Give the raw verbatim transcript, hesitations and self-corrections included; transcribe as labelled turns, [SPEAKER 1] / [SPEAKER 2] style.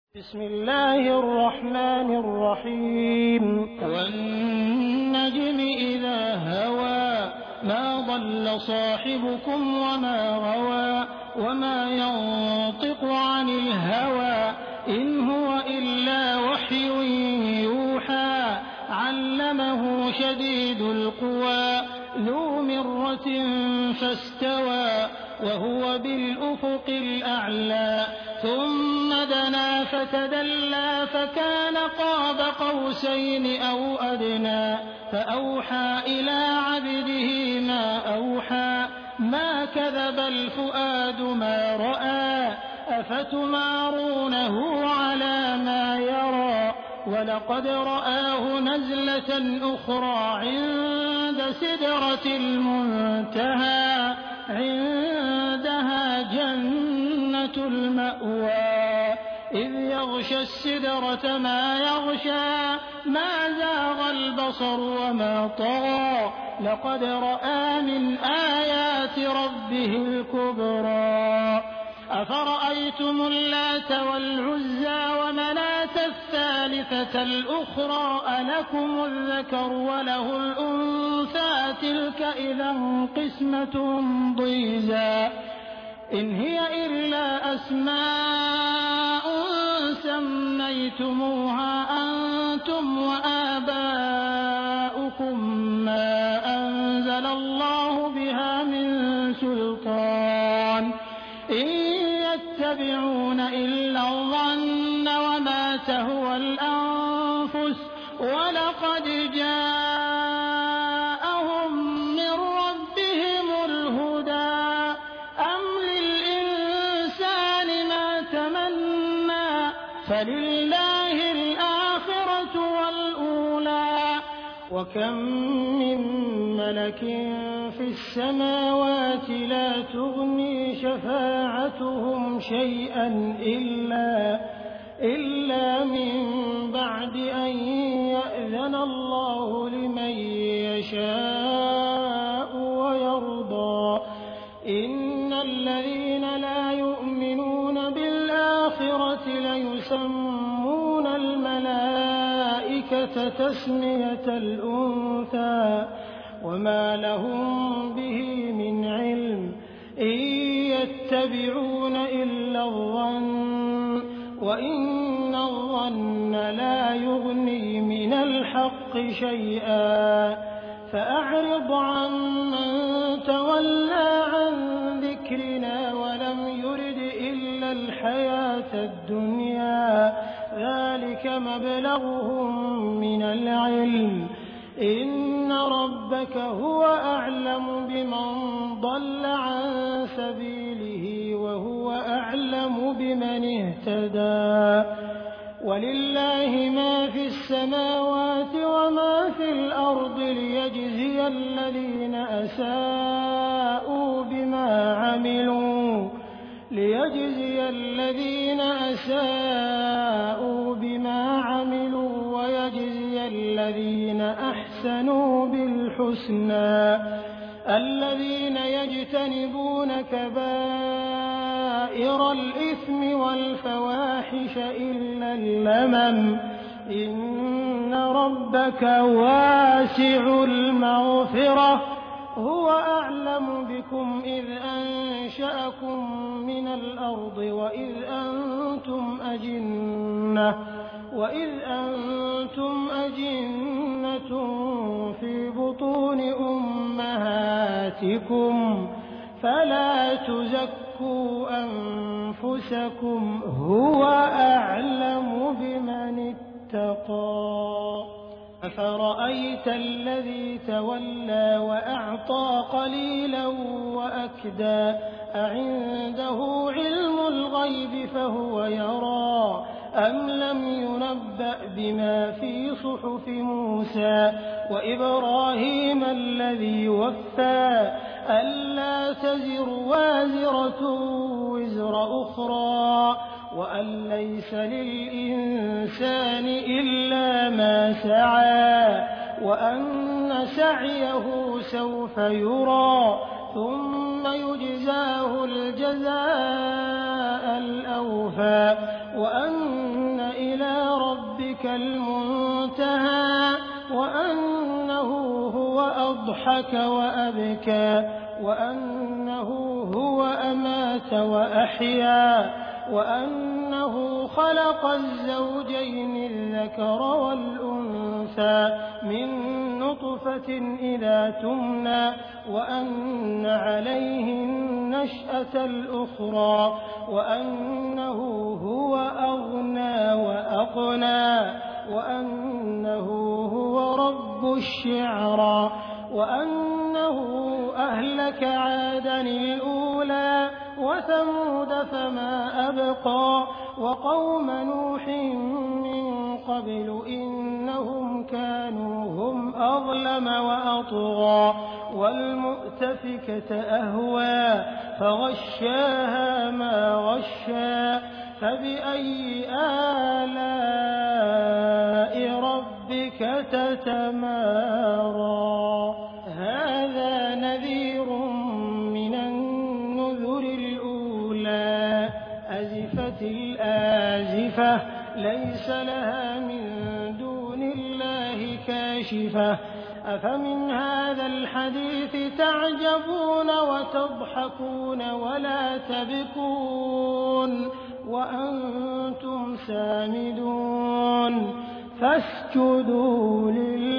[SPEAKER 1] بسم الله الرحمن الرحيم والنجم إذا هوى ما ضل صاحبكم وما غوى وما ينطق عن الهوى إن هو إلا وحي يوحى علمه شديد القوى ذو مرة فاستوى وهو بالأفق الأعلى ثم دنا فتدلى فكان قاب قوسين أو أدنى فأوحى إلى عبده ما أوحى ما كذب الفؤاد ما رأى أفتمارونه على ما يرى ولقد رآه نزلة أخرى عند سدرة المنتهى عندها جنة المأوى إذ يغشى السدرة ما يغشى ما زاغ البصر وما طغى لقد رأى من آيات ربه الكبرى أفرأيتم اللات والعزى ومناة الثالثة الأخرى ألكم الذكر وله الأنثى تلك إذا قسمة ضيزى إن هي إلا أسماء سميتموها أنتم وآباؤكم ما أنزل الله بها من سلطان إن يتبعون إلا الظن وما تهوى الأنفس ولقد جاءهم من ربهم الهدى أم للإنسان ما تمنى فلله الآخرة والأولى وكم من ملك في السماوات لا تغني شفاعتهم شيئا إلا, إلا من بعد أن يأذن الله لمن يشاء ويرضى إن الذين لا يؤمنون بالآخرة ليسمون الملائكة تسمية الأنثى وما لهم به من علم إن يتبعون إلا الظن وإن الظن لا يغني من الحق شيئا فأعرض عن من تولى عن ذكرنا ولم يرد إلا الحياة الدنيا ذلك مبلغهم من العلم إن ربك هو أعلم بمن ضل عن سبيله وهو أعلم بمن اهتدى ولله ما في السماوات وما في الأرض ليجزي الذين أساءوا بما عملوا ليجزي الذين أساءوا بما عملوا ويجزي الذين أحسنوا بالحسنى الذين يجتنبون كبائر الإثم والفواحش إلا اللمم إن ربك واسع المغفرة هو أعلم بكم إذ أنشأكم من الأرض وإذ أنتم أجنة وإذ أنتم أجنة في بطون أمهاتكم فلا تزكوا أنفسكم هو أعلم بمن اتقى أفرأيت الذي تولى وأعطى قليلا وأكدى أعنده علم الغيب فهو يرى أم لم ينبأ بما في صحف موسى وإبراهيم الذي وفى ألا تزر وازرة وزر أخرى وأن ليس للإنسان إلا ما سعى وأن سعيه سوف يرى ثم يجزاه الجزاء الأوفى وأن إلى ربك المنتهى وأنه هو أضحك وأبكى وأنه هو أمات وأحيا وأنه خلق الزوجين الذكر والأنثى من نطفة إذا تمنى وأن عليه النشأة الأخرى وأنه هو أغنى وأقنى وأنه هو رب الشعرى وأنه أهلك عادا الأولى وثمود فما أبقى وقوم نوح من قبل إنهم كانوا هم أظلم وأطغى والمؤتفكة أهوى فغشاها ما غشى فبأي آلاء ربك تتمارى هذا نذير من النذر الأولى أزفت الآزفة ليس لها من دون الله كاشفة أفمن هذا الحديث تعجبون وتضحكون ولا تبكون وأنتم سامدون فاسجدوا لله